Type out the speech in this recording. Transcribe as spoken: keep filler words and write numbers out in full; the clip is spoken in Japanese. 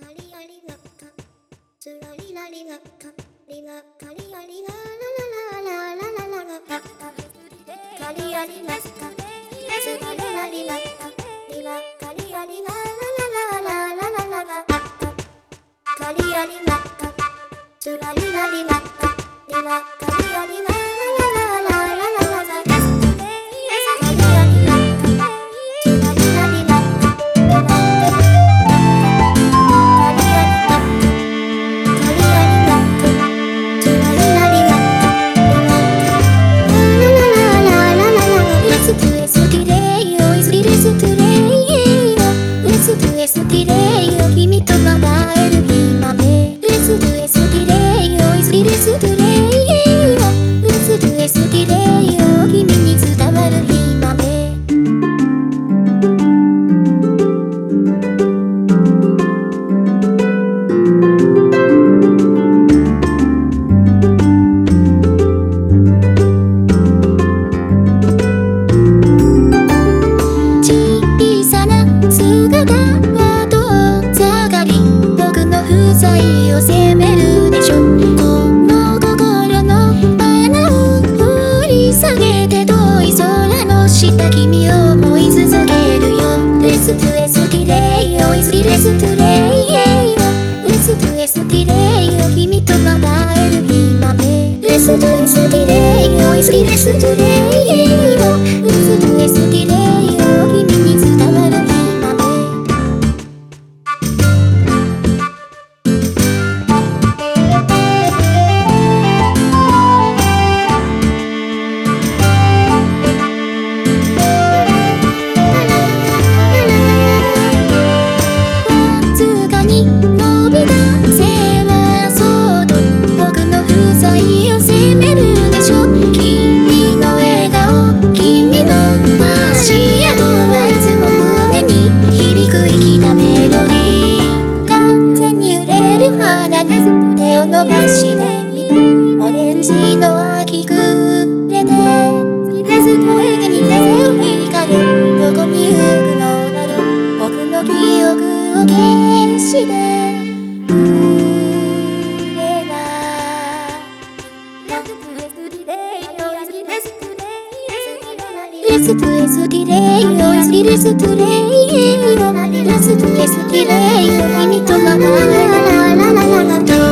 カリアリガカスラリラリガカリガカリアリガラララララララガカカリアリガカスラリラリガカリガカリアリガラララララララガカリアリガカスラリラリガカリガカリアリガラララララララガカリアリガカスラリラリガカスキレイよ君とまばえる今ねレスドエスキレイよイスリレストレイよレスドエスキレイよ君に伝わる今ね小さな姿を責めるでしょこの心の穴を掘り下げて遠い空の下君を思い続けるよレストエスキレイよイスリレストレイよレストエスキレイよ君とまばえる今ねレストエスキレイよイスリレストレイよレストエスキレイよ君に伝わる今ね手を伸ばしてみたオレンジの秋暮れでレストエゲに風を光るどこに行くのだろう僕の記憶を消してくれないレストエスキレイよレストエスキレイよレストエスキレイよ君とまばえる